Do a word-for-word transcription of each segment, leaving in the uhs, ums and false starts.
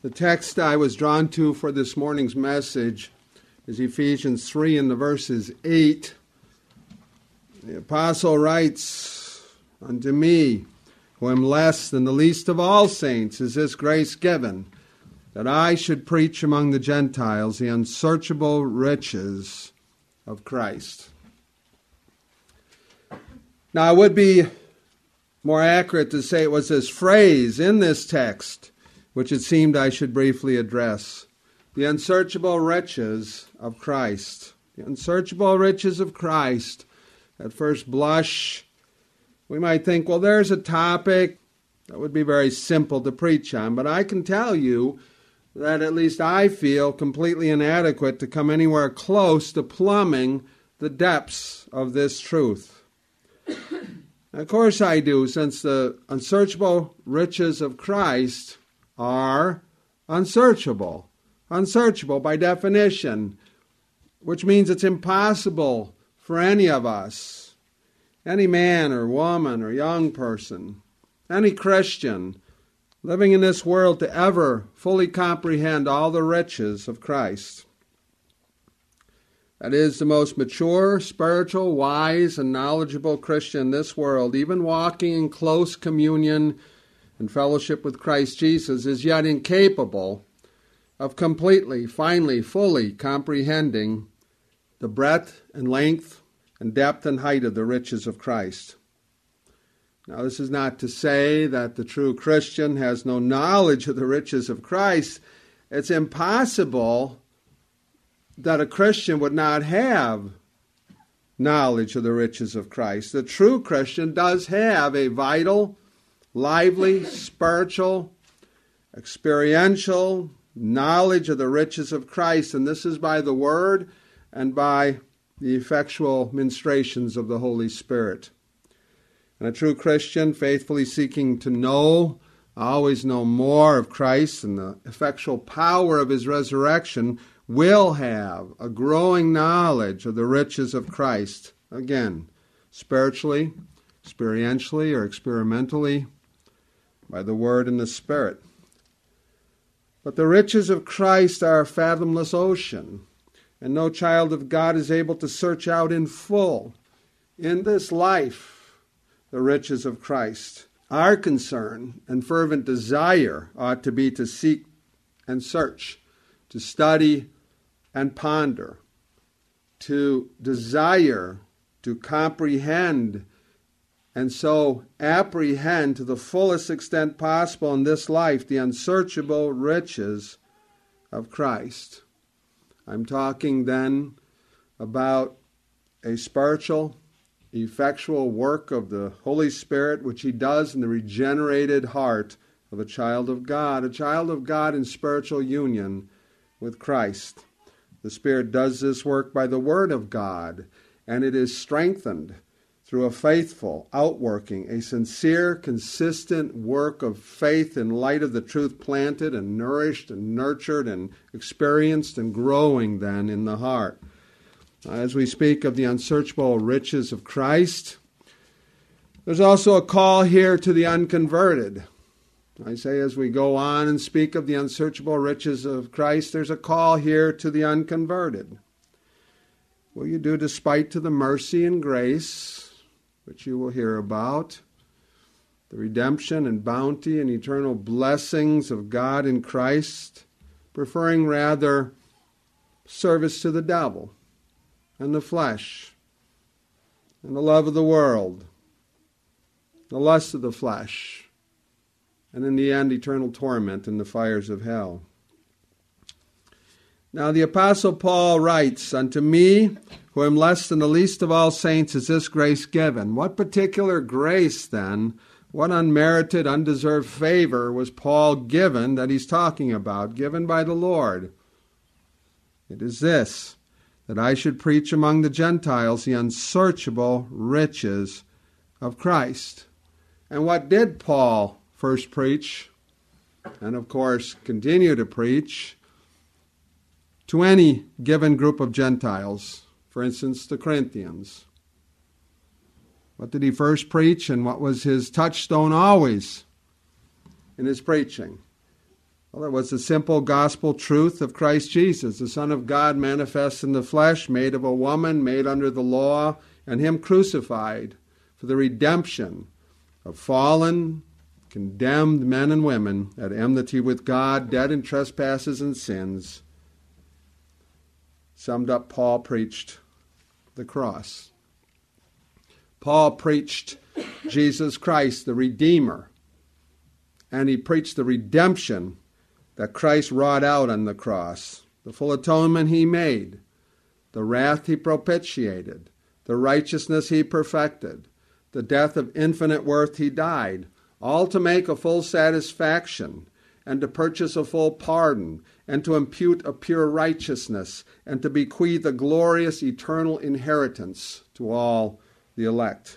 The text I was drawn to for this morning's message is Ephesians three in the verses eight. The apostle writes, "Unto me, who am less than the least of all saints, is this grace given, that I should preach among the Gentiles the unsearchable riches of Christ." Now, it would be more accurate to say it was this phrase in this text which it seemed I should briefly address. The unsearchable riches of Christ. The unsearchable riches of Christ. At first blush, we might think, well, there's a topic that would be very simple to preach on. But I can tell you that at least I feel completely inadequate to come anywhere close to plumbing the depths of this truth. Of course I do, since the unsearchable riches of Christ are unsearchable. Unsearchable by definition, which means it's impossible for any of us, any man or woman or young person, any Christian living in this world to ever fully comprehend all the riches of Christ. That is, the most mature, spiritual, wise, and knowledgeable Christian in this world, even walking in close communion and fellowship with Christ Jesus, is yet incapable of completely, finally, fully comprehending the breadth and length and depth and height of the riches of Christ. Now, this is not to say that the true Christian has no knowledge of the riches of Christ. It's impossible that a Christian would not have knowledge of the riches of Christ. The true Christian does have a vital, lively, spiritual, experiential knowledge of the riches of Christ, and this is by the Word and by the effectual ministrations of the Holy Spirit. And a true Christian, faithfully seeking to know, always know more of Christ and the effectual power of His resurrection, will have a growing knowledge of the riches of Christ. Again, spiritually, experientially, or experimentally, by the Word and the Spirit. But the riches of Christ are a fathomless ocean, and no child of God is able to search out in full, in this life, the riches of Christ. Our concern and fervent desire ought to be to seek and search, to study and ponder, to desire, to comprehend, and so apprehend to the fullest extent possible in this life the unsearchable riches of Christ. I'm talking then about a spiritual, effectual work of the Holy Spirit which He does in the regenerated heart of a child of God, a child of God in spiritual union with Christ. The Spirit does this work by the Word of God, and it is strengthened through a faithful outworking, a sincere, consistent work of faith in light of the truth planted and nourished and nurtured and experienced and growing then in the heart. As we speak of the unsearchable riches of Christ, there's also a call here to the unconverted. I say as we go on and speak of the unsearchable riches of Christ, there's a call here to the unconverted. Will you do despite to the mercy and grace which you will hear about, the redemption and bounty and eternal blessings of God in Christ, preferring rather service to the devil and the flesh and the love of the world, the lust of the flesh, and in the end eternal torment in the fires of hell. Now the Apostle Paul writes, "Unto me, who am less than the least of all saints, is this grace given." What particular grace then, what unmerited, undeserved favor was Paul given that he's talking about, given by the Lord? It is this, that I should preach among the Gentiles the unsearchable riches of Christ. And what did Paul first preach, and of course continue to preach, to any given group of Gentiles, for instance, the Corinthians? What did he first preach, and what was his touchstone always in his preaching? Well, it was the simple gospel truth of Christ Jesus, the Son of God manifest in the flesh, made of a woman, made under the law, and him crucified for the redemption of fallen, condemned men and women at enmity with God, dead in trespasses and sins. Summed up, Paul preached the cross. Paul preached Jesus Christ, the Redeemer, and he preached the redemption that Christ wrought out on the cross, the full atonement he made, the wrath he propitiated, the righteousness he perfected, the death of infinite worth he died, all to make a full satisfaction and to purchase a full pardon and to impute a pure righteousness and to bequeath a glorious eternal inheritance to all the elect.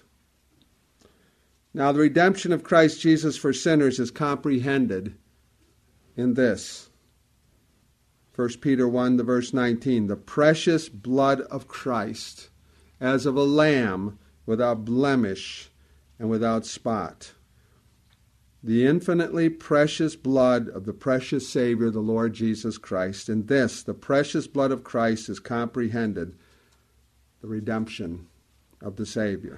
Now, the redemption of Christ Jesus for sinners is comprehended in this. First Peter one, the verse nineteen, the precious blood of Christ, as of a lamb without blemish and without spot. The infinitely precious blood of the precious Savior, the Lord Jesus Christ. In this, the precious blood of Christ is comprehended, the redemption of the Savior.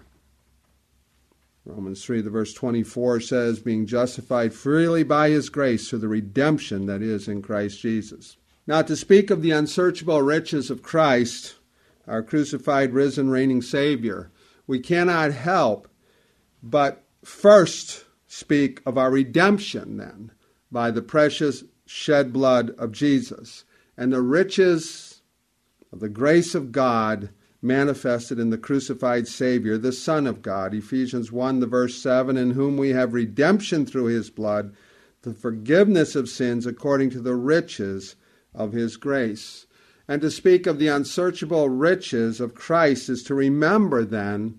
Romans three, the verse twenty-four says, being justified freely by his grace through the redemption that is in Christ Jesus. Now, to speak of the unsearchable riches of Christ, our crucified, risen, reigning Savior, we cannot help but first speak of our redemption, then, by the precious shed blood of Jesus and the riches of the grace of God manifested in the crucified Savior, the Son of God. Ephesians one, the verse seven, in whom we have redemption through his blood, the forgiveness of sins according to the riches of his grace. And to speak of the unsearchable riches of Christ is to remember, then,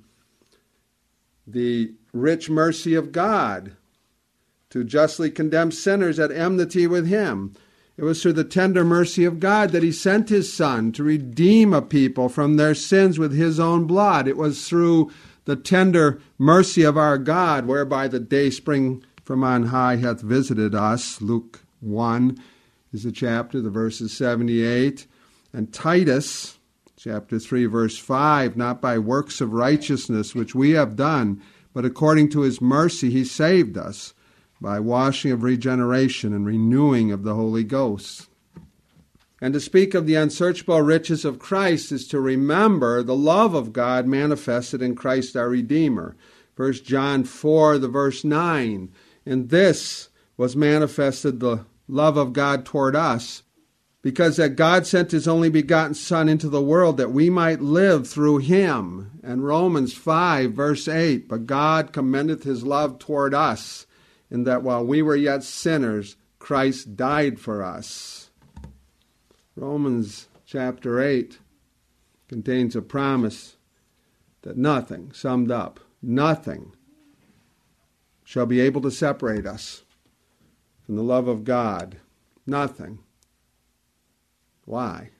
the rich mercy of God to justly condemn sinners at enmity with him. It was through the tender mercy of God that he sent his Son to redeem a people from their sins with his own blood. It was through the tender mercy of our God whereby the day spring from on high hath visited us. Luke one is the chapter, the verses seventy-eight. And Titus, chapter three, verse five, not by works of righteousness which we have done, but according to his mercy he saved us, by washing of regeneration and renewing of the Holy Ghost. And to speak of the unsearchable riches of Christ is to remember the love of God manifested in Christ our Redeemer. First John four, the verse nine, in this was manifested the love of God toward us, because that God sent his only begotten Son into the world that we might live through him. And Romans five, verse eight, but God commendeth his love toward us, in that while we were yet sinners, Christ died for us. Romans chapter eight contains a promise that nothing, summed up, nothing shall be able to separate us from the love of God. Nothing. Why?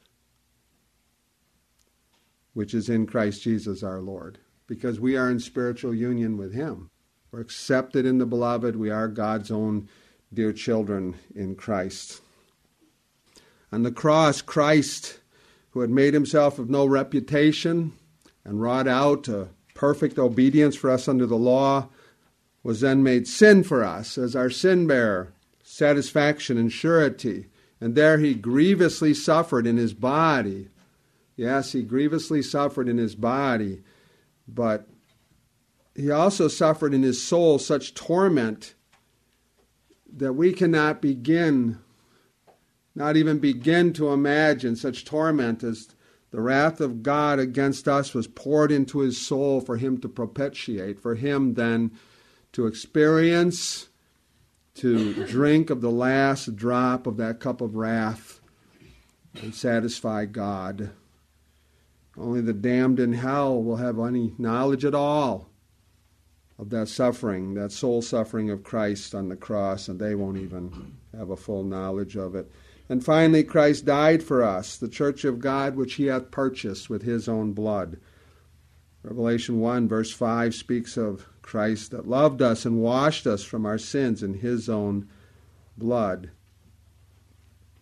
Which is in Christ Jesus our Lord. Because we are in spiritual union with him. We're accepted in the beloved. We are God's own dear children in Christ. On the cross, Christ, who had made himself of no reputation and wrought out a perfect obedience for us under the law, was then made sin for us as our sin bearer, satisfaction and surety. And there he grievously suffered in his body. Yes, he grievously suffered in his body, but he also suffered in his soul such torment that we cannot begin, not even begin to imagine such torment as the wrath of God against us was poured into his soul for him to propitiate, for him then to experience, to drink of the last drop of that cup of wrath and satisfy God. Only the damned in hell will have any knowledge at all of that suffering, that soul suffering of Christ on the cross, and they won't even have a full knowledge of it. And finally, Christ died for us, the church of God, which he hath purchased with his own blood. Revelation one, verse five, speaks of Christ that loved us and washed us from our sins in his own blood.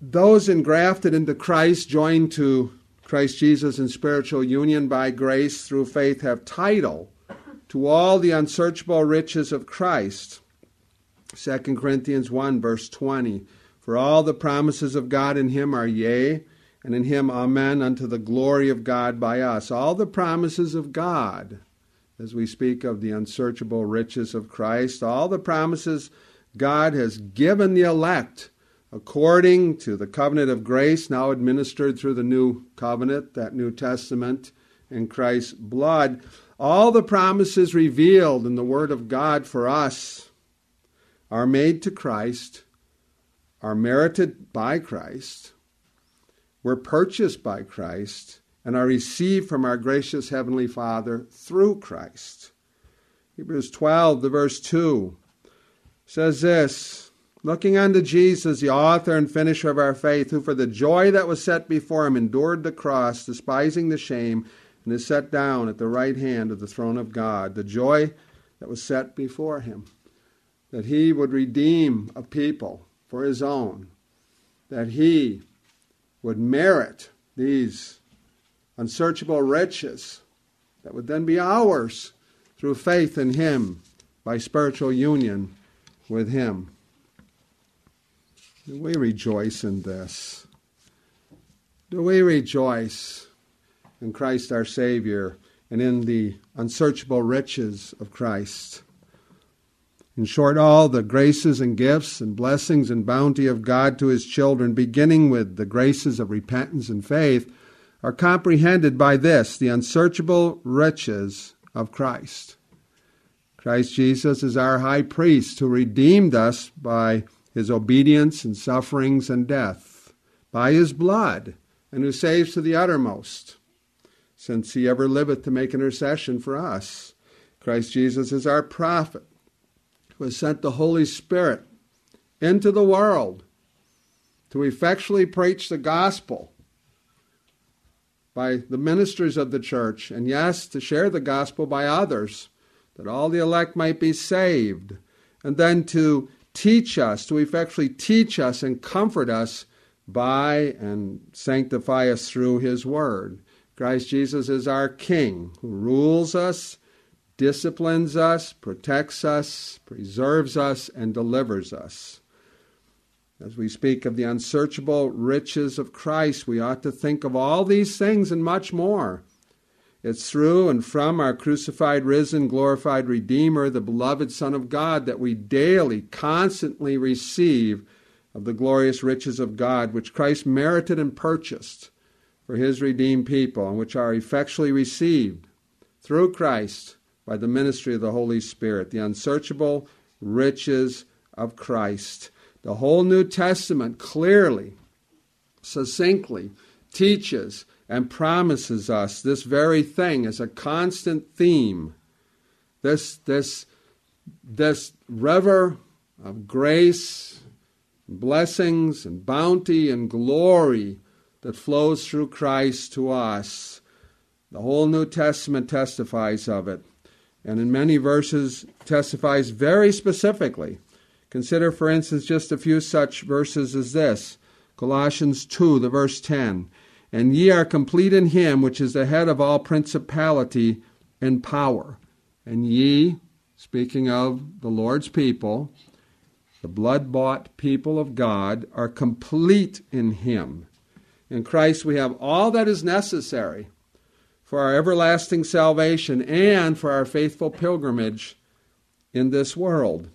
those engrafted into Christ, joined to Christ Jesus in spiritual union by grace through faith, have title to all the unsearchable riches of Christ. Second Corinthians one, verse twenty. For all the promises of God in him are yea, and in him amen, unto the glory of God by us. All the promises of God, as we speak of the unsearchable riches of Christ, all the promises God has given the elect according to the covenant of grace now administered through the new covenant, that New Testament in Christ's blood. All the promises revealed in the Word of God for us are made to Christ, are merited by Christ, were purchased by Christ, and are received from our gracious Heavenly Father through Christ. Hebrews twelve, the verse two, says this, looking unto Jesus, the author and finisher of our faith, who for the joy that was set before him endured the cross, despising the shame, and is set down at the right hand of the throne of God. The joy that was set before him, that he would redeem a people for his own, that he would merit these unsearchable riches that would then be ours through faith in him by spiritual union with him. Do we rejoice in this? Do we rejoice in Christ our Savior and in the unsearchable riches of Christ? In short, all the graces and gifts and blessings and bounty of God to his children, beginning with the graces of repentance and faith, are comprehended by this, the unsearchable riches of Christ. Christ Jesus is our high priest who redeemed us by his obedience and sufferings and death, by his blood, and who saves to the uttermost, since he ever liveth to make intercession for us. Christ Jesus is our prophet, who has sent the Holy Spirit into the world to effectually preach the gospel by the ministers of the church, and yes, to share the gospel by others, that all the elect might be saved, and then to teach us, to effectually teach us and comfort us by and sanctify us through his word. Christ Jesus is our King, who rules us, disciplines us, protects us, preserves us, and delivers us. As we speak of the unsearchable riches of Christ, we ought to think of all these things and much more. It's through and from our crucified, risen, glorified Redeemer, the beloved Son of God, that we daily, constantly receive of the glorious riches of God, which Christ merited and purchased for his redeemed people, and which are effectually received through Christ by the ministry of the Holy Spirit, the unsearchable riches of Christ. The whole New Testament clearly, succinctly teaches and promises us this very thing as a constant theme. This, this, this river of grace, blessings, and bounty and glory that flows through Christ to us. The whole New Testament testifies of it, and in many verses testifies very specifically. Consider, for instance, just a few such verses as this. Colossians two, the verse ten. And ye are complete in him, which is the head of all principality and power. And ye, speaking of the Lord's people, the blood-bought people of God, are complete in him. In Christ we have all that is necessary for our everlasting salvation and for our faithful pilgrimage in this world.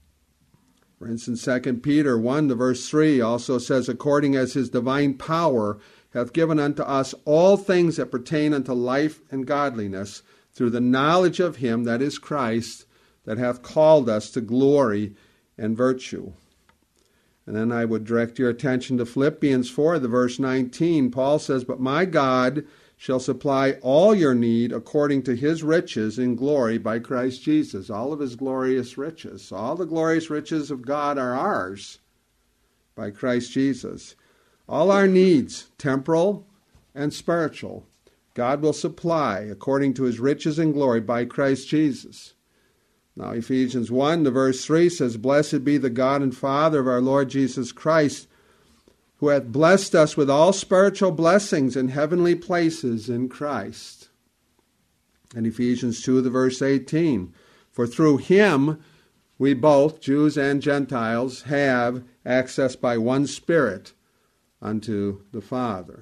For instance, Second Peter one, the verse three also says, according as his divine power hath given unto us all things that pertain unto life and godliness, through the knowledge of him, that is Christ, that hath called us to glory and virtue. And then I would direct your attention to Philippians four, the verse nineteen. Paul says, but my God shall supply all your need according to his riches in glory by Christ Jesus. All of his glorious riches. All the glorious riches of God are ours by Christ Jesus. All our needs, temporal and spiritual, God will supply according to his riches and glory by Christ Jesus. Now Ephesians one, the verse three says, blessed be the God and Father of our Lord Jesus Christ, who hath blessed us with all spiritual blessings in heavenly places in Christ. And Ephesians two, the verse eighteen, for through him we both, Jews and Gentiles, have access by one Spirit unto the Father.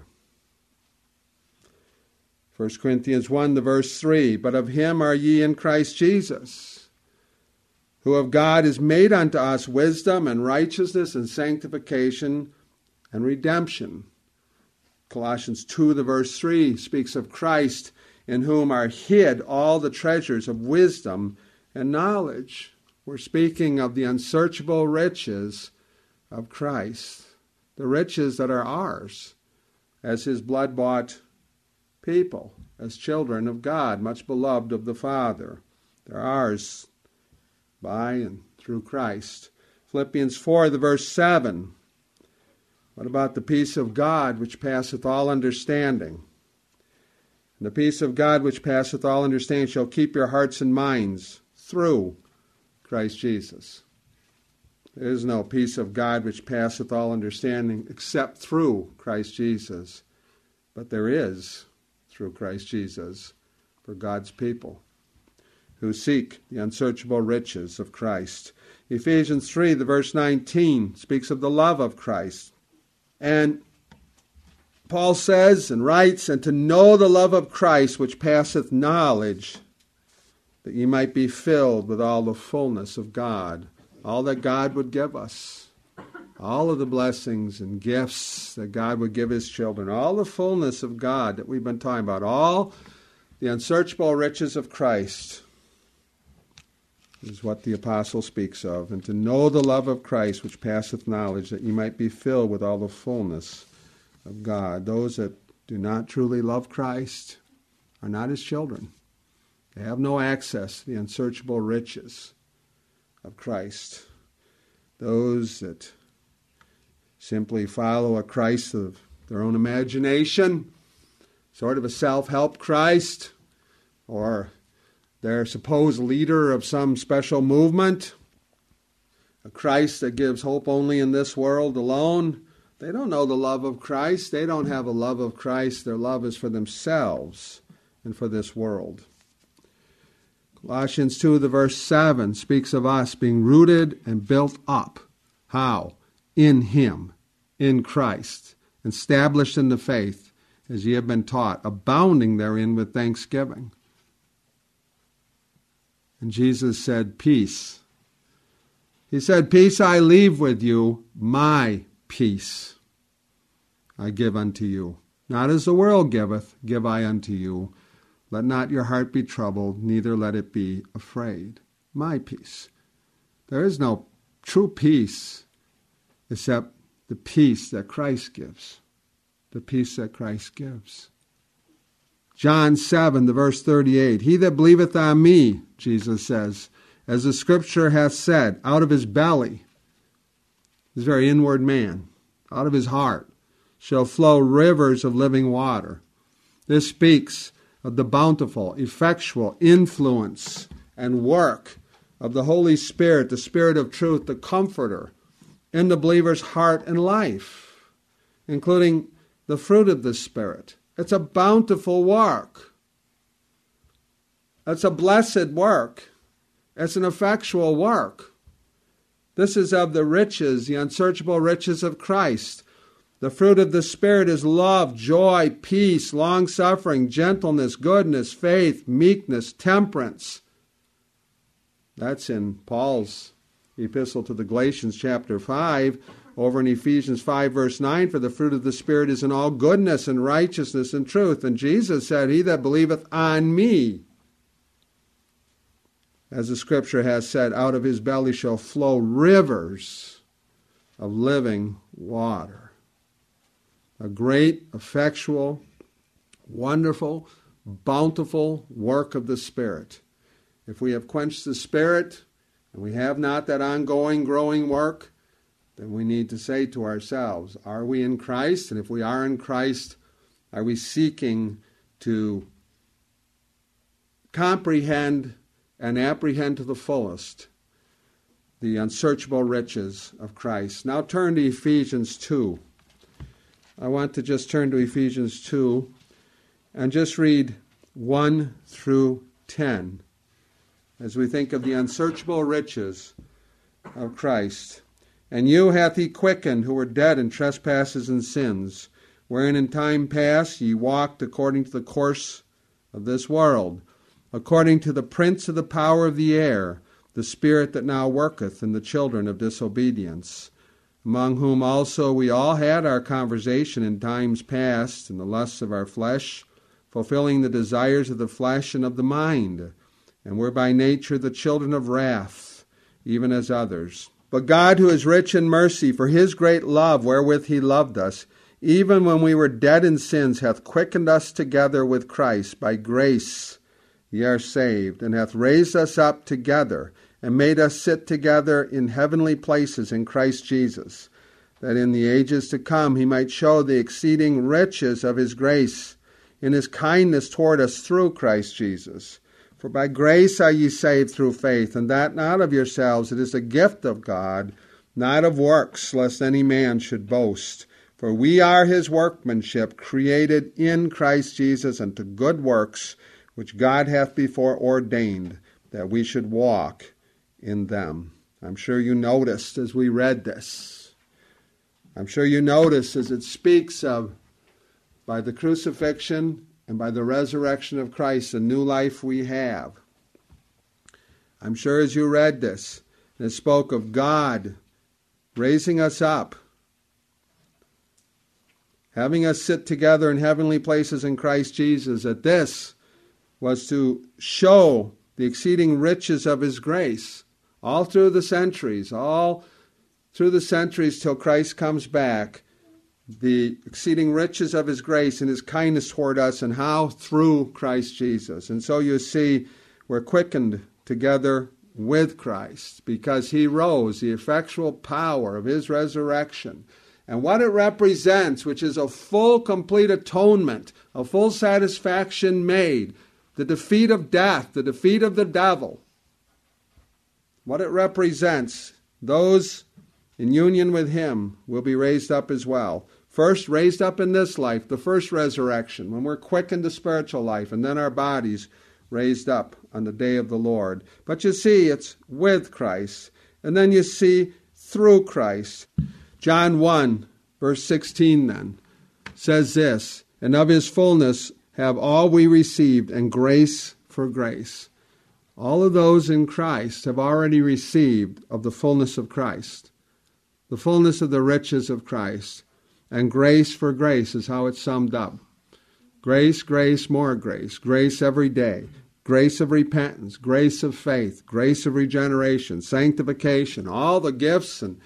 First Corinthians one, the verse three, but of him are ye in Christ Jesus, who of God is made unto us wisdom and righteousness and sanctification and redemption. Colossians two, the verse three, speaks of Christ, in whom are hid all the treasures of wisdom and knowledge. We're speaking of the unsearchable riches of Christ, the riches that are ours as his blood-bought people, as children of God, much beloved of the Father. They're ours by and through Christ. Philippians four, the verse seven. What about the peace of God which passeth all understanding? And the peace of God which passeth all understanding shall keep your hearts and minds through Christ Jesus. There is no peace of God which passeth all understanding except through Christ Jesus. But there is through Christ Jesus for God's people who seek the unsearchable riches of Christ. Ephesians three, the verse nineteen, speaks of the love of Christ. And Paul says and writes, and to know the love of Christ which passeth knowledge, that ye might be filled with all the fullness of God, all that God would give us, all of the blessings and gifts that God would give his children, all the fullness of God that we've been talking about, all the unsearchable riches of Christ is what the apostle speaks of. And to know the love of Christ which passeth knowledge, that ye might be filled with all the fullness of God. Those that do not truly love Christ are not his children. They have no access to the unsearchable riches of Christ. Those that simply follow a Christ of their own imagination, sort of a self-help Christ, or their supposed leader of some special movement, a Christ that gives hope only in this world alone. They don't know the love of Christ. They don't have a love of Christ. Their love is for themselves and for this world. Colossians two, the verse seven, speaks of us being rooted and built up. How? In him, in Christ, established in the faith, as ye have been taught, abounding therein with thanksgiving. And Jesus said, peace. He said, peace I leave with you, my peace I give unto you. Not as the world giveth, give I unto you. Let not your heart be troubled, neither let it be afraid. My peace. There is no true peace except the peace that Christ gives. The peace that Christ gives. John seven, the verse thirty-eight. He that believeth on me, Jesus says, as the scripture hath said, out of his belly, his very inward man, out of his heart, shall flow rivers of living water. This speaks of the bountiful, effectual influence and work of the Holy Spirit, the Spirit of truth, the Comforter, in the believer's heart and life, including the fruit of the Spirit. It's a bountiful work. It's a blessed work. It's an effectual work. This is of the riches, the unsearchable riches of Christ. The fruit of the Spirit is love, joy, peace, long-suffering, gentleness, goodness, faith, meekness, temperance. That's in Paul's epistle to the Galatians, chapter five. Over in Ephesians five, verse nine, for the fruit of the Spirit is in all goodness and righteousness and truth. And Jesus said, he that believeth on me, as the scripture has said, out of his belly shall flow rivers of living water. A great, effectual, wonderful, bountiful work of the Spirit. If we have quenched the Spirit, and we have not that ongoing, growing work, then we need to say to ourselves, are we in Christ? And if we are in Christ, are we seeking to comprehend and apprehend to the fullest the unsearchable riches of Christ? Now turn to Ephesians two. I want to just turn to Ephesians two and just read one through ten as we think of the unsearchable riches of Christ. And you hath he quickened, who were dead in trespasses and sins, wherein in time past ye walked according to the course of this world, according to the prince of the power of the air, the spirit that now worketh in the children of disobedience, among whom also we all had our conversation in times past, in the lusts of our flesh, fulfilling the desires of the flesh and of the mind, and were by nature the children of wrath, even as others. But God, who is rich in mercy, for his great love wherewith he loved us, even when we were dead in sins, hath quickened us together with Christ. By grace ye are saved, and hath raised us up together, and made us sit together in heavenly places in Christ Jesus, that in the ages to come he might show the exceeding riches of his grace in his kindness toward us through Christ Jesus. For by grace are ye saved through faith, and that not of yourselves, it is a gift of God, not of works, lest any man should boast. For we are his workmanship, created in Christ Jesus unto good works, which God hath before ordained, that we should walk in them. I'm sure you noticed as we read this. I'm sure you noticed as it speaks of, by the crucifixion and by the resurrection of Christ, a new life we have. I'm sure as you read this, it spoke of God raising us up, having us sit together in heavenly places in Christ Jesus, that this was to show the exceeding riches of his grace all through the centuries, all through the centuries till Christ comes back, the exceeding riches of his grace and his kindness toward us, and how through Christ Jesus. And so you see, we're quickened together with Christ because he rose, the effectual power of his resurrection. And what it represents, which is a full, complete atonement, a full satisfaction made, the defeat of death, the defeat of the devil. What it represents, those in union with him will be raised up as well. First, raised up in this life, the first resurrection, when we're quickened to spiritual life, and then our bodies raised up on the day of the Lord. But you see, it's with Christ. And then you see, through Christ. John one, verse sixteen then, says this, and of his fullness have all we received, and grace for grace. All of those in Christ have already received of the fullness of Christ, the fullness of the riches of Christ. And grace for grace is how it's summed up. Grace, grace, more grace. Grace every day. Grace of repentance. Grace of faith. Grace of regeneration. Sanctification. All the gifts and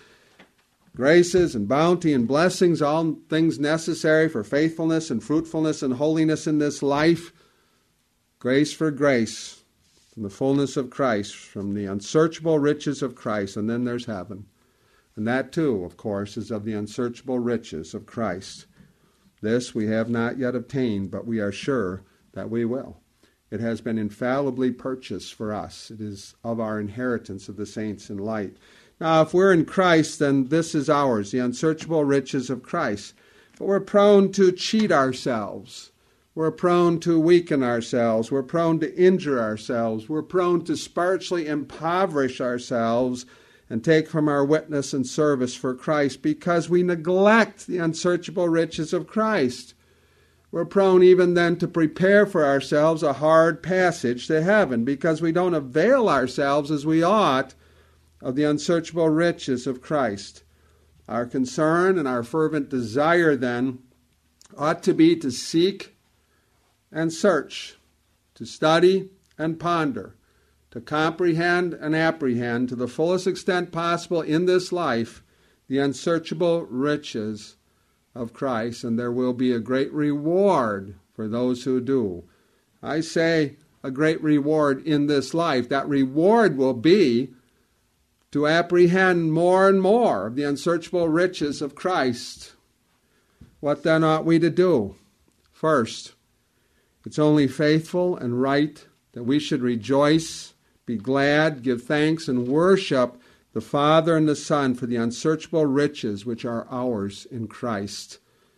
graces and bounty and blessings, all things necessary for faithfulness and fruitfulness and holiness in this life. Grace for grace. From the fullness of Christ. From the unsearchable riches of Christ. And then there's heaven. And that too, of course, is of the unsearchable riches of Christ. This we have not yet obtained, but we are sure that we will. It has been infallibly purchased for us. It is of our inheritance of the saints in light. Now, if we're in Christ, then this is ours, the unsearchable riches of Christ. But we're prone to cheat ourselves. We're prone to weaken ourselves. We're prone to injure ourselves. We're prone to spiritually impoverish ourselves and take from our witness and service for Christ because we neglect the unsearchable riches of Christ. We're prone even then to prepare for ourselves a hard passage to heaven because we don't avail ourselves as we ought of the unsearchable riches of Christ. Our concern and our fervent desire then ought to be to seek and search, to study and ponder, to comprehend and apprehend to the fullest extent possible in this life the unsearchable riches of Christ, and there will be a great reward for those who do. I say a great reward in this life. That reward will be to apprehend more and more of the unsearchable riches of Christ. What then ought we to do? First, it's only faithful and right that we should rejoice, be glad, give thanks, and worship the Father and the Son for the unsearchable riches which are ours in Christ.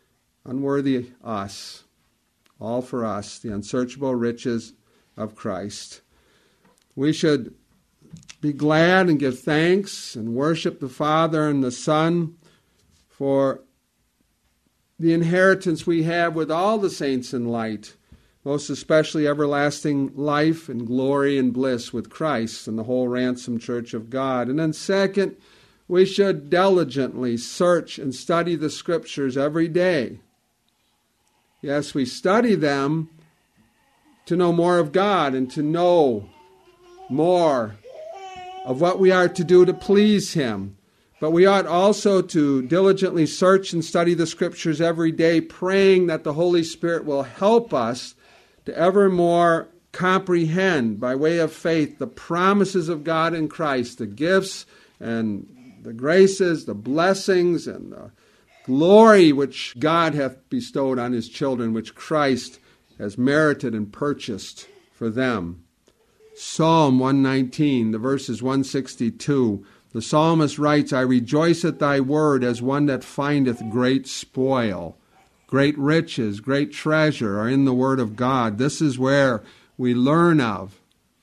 unworthy us, all for us, the unsearchable riches of Christ. We should be glad and give thanks and worship the Father and the Son for the inheritance we have with all the saints in light, most especially everlasting life and glory and bliss with Christ and the whole ransomed church of God. And then second, we should diligently search and study the Scriptures every day. Yes, we study them to know more of God and to know more of what we are to do to please Him. But we ought also to diligently search and study the Scriptures every day, praying that the Holy Spirit will help us to ever more comprehend, by way of faith, the promises of God in Christ, the gifts and the graces, the blessings, and the glory which God hath bestowed on His children, which Christ has merited and purchased for them. Psalm one nineteen, the verse is one sixty-two. The psalmist writes, I rejoice at thy word as one that findeth great spoil. Great riches, great treasure are in the word of God. This is where we learn of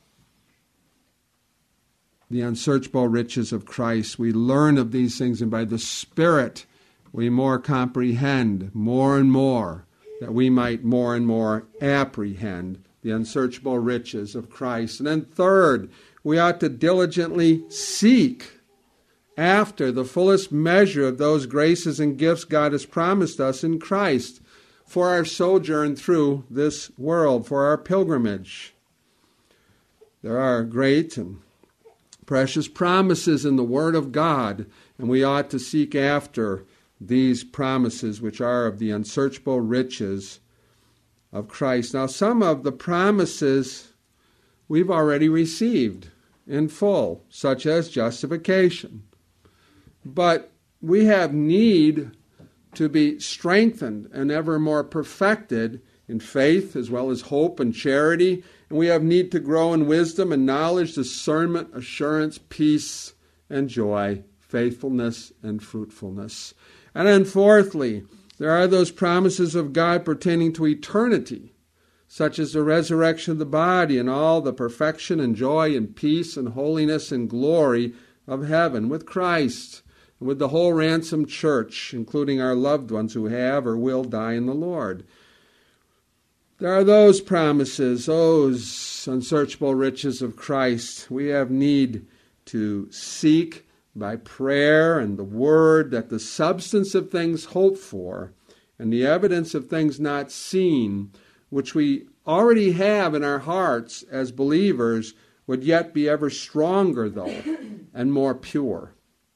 the unsearchable riches of Christ. We learn of these things, and by the Spirit we more comprehend more and more, that we might more and more apprehend the unsearchable riches of Christ. And then third, we ought to diligently seek after the fullest measure of those graces and gifts God has promised us in Christ for our sojourn through this world, for our pilgrimage. There are great and precious promises in the Word of God, and we ought to seek after these promises, which are of the unsearchable riches of Christ. Now, some of the promises we've already received in full, such as justification. But we have need to be strengthened and ever more perfected in faith as well as hope and charity. And we have need to grow in wisdom and knowledge, discernment, assurance, peace, and joy, faithfulness, and fruitfulness. And then fourthly, there are those promises of God pertaining to eternity, such as the resurrection of the body and all the perfection and joy and peace and holiness and glory of heaven with Christ and with the whole ransomed church, including our loved ones who have or will die in the Lord. There are those promises, those unsearchable riches of Christ. We have need to seek by prayer and the Word that the substance of things hoped for and the evidence of things not seen, which we already have in our hearts as believers, would yet be ever stronger, though, and more pure.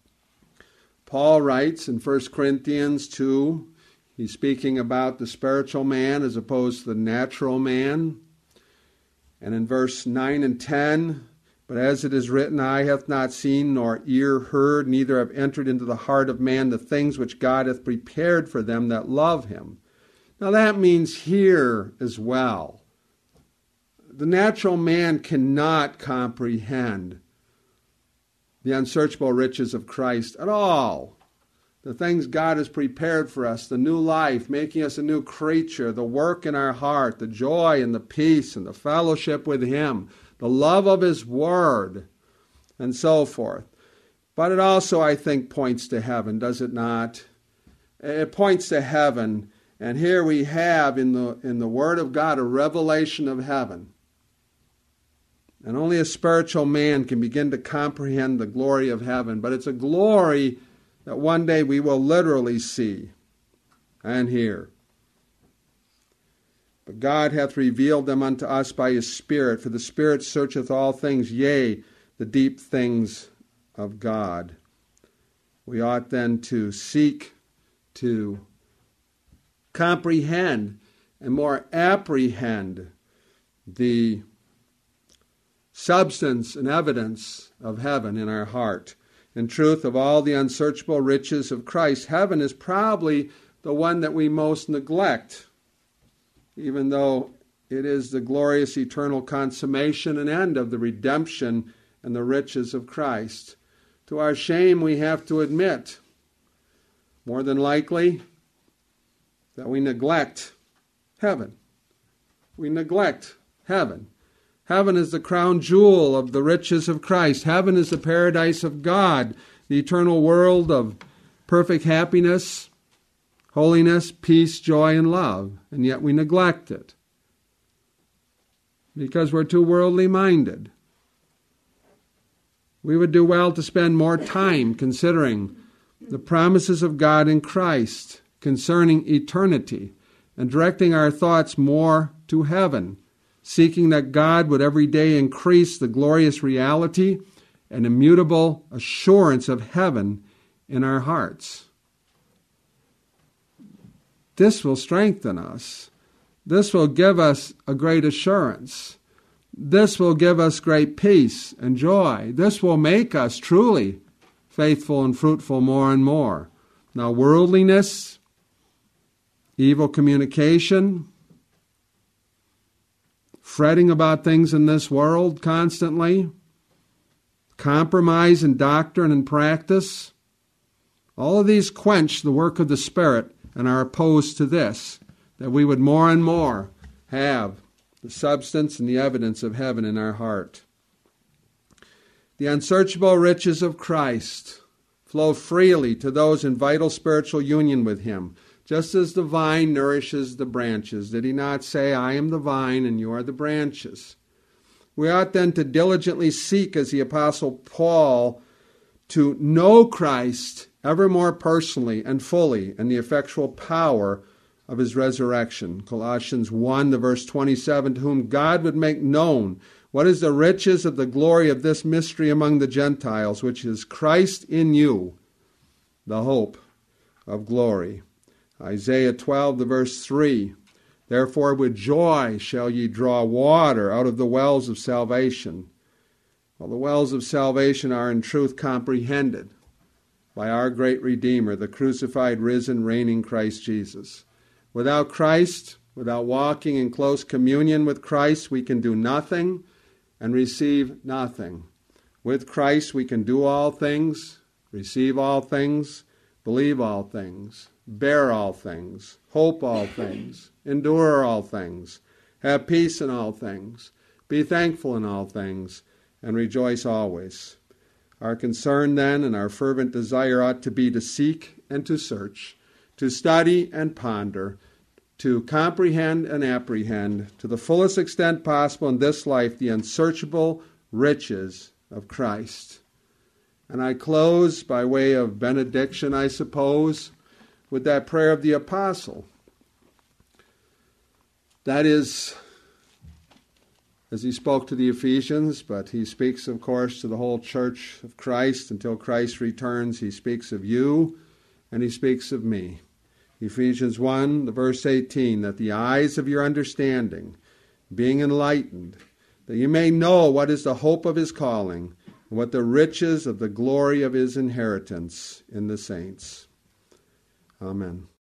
Paul writes in First Corinthians two, he's speaking about the spiritual man as opposed to the natural man. And in verse nine and ten, but as it is written, eye hath not seen, nor ear heard, neither have entered into the heart of man the things which God hath prepared for them that love him. Now that means here as well. The natural man cannot comprehend the unsearchable riches of Christ at all. The things God has prepared for us, the new life, making us a new creature, the work in our heart, the joy and the peace and the fellowship with Him, the love of His Word, and so forth. But it also, I think, points to heaven, does it not? It points to heaven, and here we have in the, in the Word of God a revelation of heaven. And only a spiritual man can begin to comprehend the glory of heaven, but it's a glory that one day we will literally see and hear. But God hath revealed them unto us by His Spirit, for the Spirit searcheth all things, yea, the deep things of God. We ought then to seek to comprehend and more apprehend the substance and evidence of heaven in our heart. In truth, of all the unsearchable riches of Christ, heaven is probably the one that we most neglect, even though it is the glorious eternal consummation and end of the redemption and the riches of Christ. To our shame, we have to admit, more than likely, that we neglect heaven. We neglect heaven. Heaven is the crown jewel of the riches of Christ. Heaven is the paradise of God, the eternal world of perfect happiness, holiness, peace, joy, and love. And yet we neglect it because we're too worldly minded. We would do well to spend more time considering the promises of God in Christ concerning eternity and directing our thoughts more to heaven, seeking that God would every day increase the glorious reality and immutable assurance of heaven in our hearts. This will strengthen us. This will give us a great assurance. This will give us great peace and joy. This will make us truly faithful and fruitful more and more. Now, worldliness, evil communication, fretting about things in this world constantly, compromise in doctrine and practice, all of these quench the work of the Spirit and are opposed to this, that we would more and more have the substance and the evidence of heaven in our heart. The unsearchable riches of Christ flow freely to those in vital spiritual union with Him, just as the vine nourishes the branches. Did He not say, I am the vine and you are the branches? We ought then to diligently seek, as the Apostle Paul, to know Christ ever more personally and fully and the effectual power of His resurrection. Colossians one, the verse twenty-seven, to whom God would make known what is the riches of the glory of this mystery among the Gentiles, which is Christ in you, the hope of glory. Isaiah twelve, the verse three, therefore with joy shall ye draw water out of the wells of salvation. Well, the wells of salvation are in truth comprehended by our great Redeemer, the crucified, risen, reigning Christ Jesus. Without Christ, without walking in close communion with Christ, we can do nothing and receive nothing. With Christ, we can do all things, receive all things, believe all things, bear all things, hope all things, endure all things, have peace in all things, be thankful in all things, and rejoice always. Our concern then and our fervent desire ought to be to seek and to search, to study and ponder, to comprehend and apprehend to the fullest extent possible in this life the unsearchable riches of Christ. And I close by way of benediction, I suppose, with that prayer of the apostle. That is, as he spoke to the Ephesians, but he speaks, of course, to the whole church of Christ. Until Christ returns, he speaks of you and he speaks of me. Ephesians one, the verse eighteen, that the eyes of your understanding, being enlightened, that you may know what is the hope of his calling, and what the riches of the glory of his inheritance in the saints. Amen.